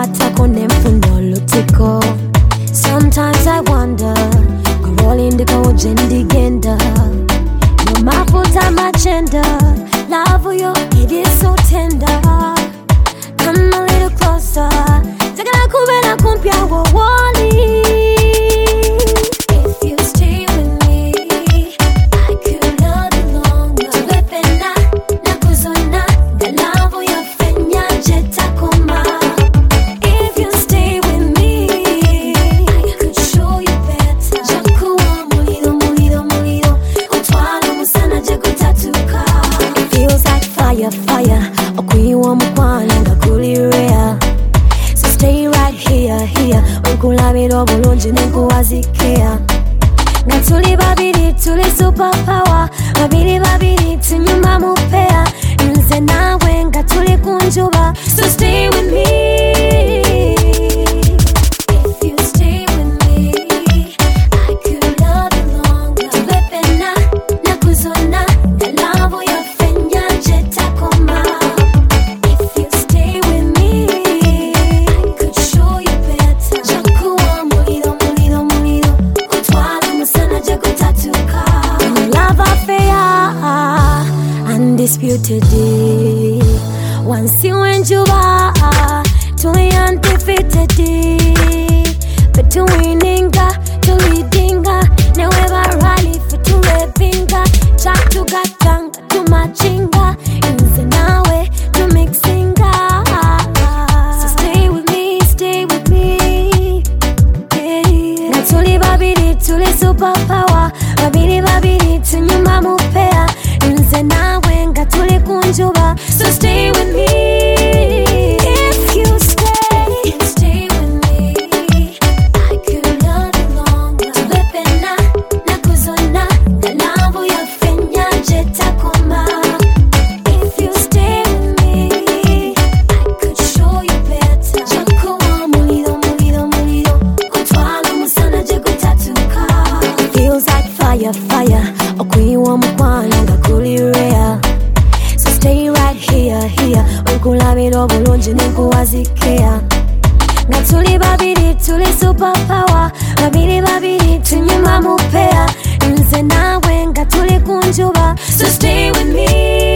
kwatako nemfundo lutiko. Sometimes I wonder, kurolindika ujendigenda. No mafuta machenda, love you, it is so tender. Come a little closer, takana kubela kumpya wawali. If you stay with me, I could love you longer. Tupepena, nakuzona, the love you fenya jetakoma. If you stay with me, I could show you better. Jakuwa mulido, mulido, mulido, utwala musana jekutatuka. It feels like fire, fire, okuyiwa mukwana ngakulirea. So stay right here, here, unkulabira obulungi nenkuwazikea. Nga tuli babiri, tuli superpower, babiri babiri, tunyuma mupea. Nze nawe nga tuli kunjuba, so stay with me. If you stay with me, I could love you longer. Tupepena, nakuzona, the love you fenya jetakoma. If you stay with me, I could show you better. Jakuwa mulido, mulido, mulido, utwala musana jekutatuka. Love affair, undisputed. Once you enjuba, tuli undefeated. Betuininga, tulidinga, neweba rally for tulepinga. Chatu gatanga, tumachinga, inze nawe, tumixinga. So stay with me, stay with me. Yeah. Nga tuli babiri, tuli superpower, babiri babiri, tunyuma mupea. Nze nawe nga tuli kunjuba, so stay with me. If you stay with me, I could love you longer. Tupepena, nakuzona, the love you fenya jetakoma. If you stay with me, I could show you better. Jakuwa mulido, mulido, mulido, utwala musana jekutatuka. Feels like fire, fire, okuyiwa mukwana ngakulirea. So stay right here, here, unkulabira obulungi nenkuwazikea. Nga tuli babiri, tuli superpower, babiri babiri, tunyuma mupea. Nze nawe nga tuli kunjuba, so stay with me.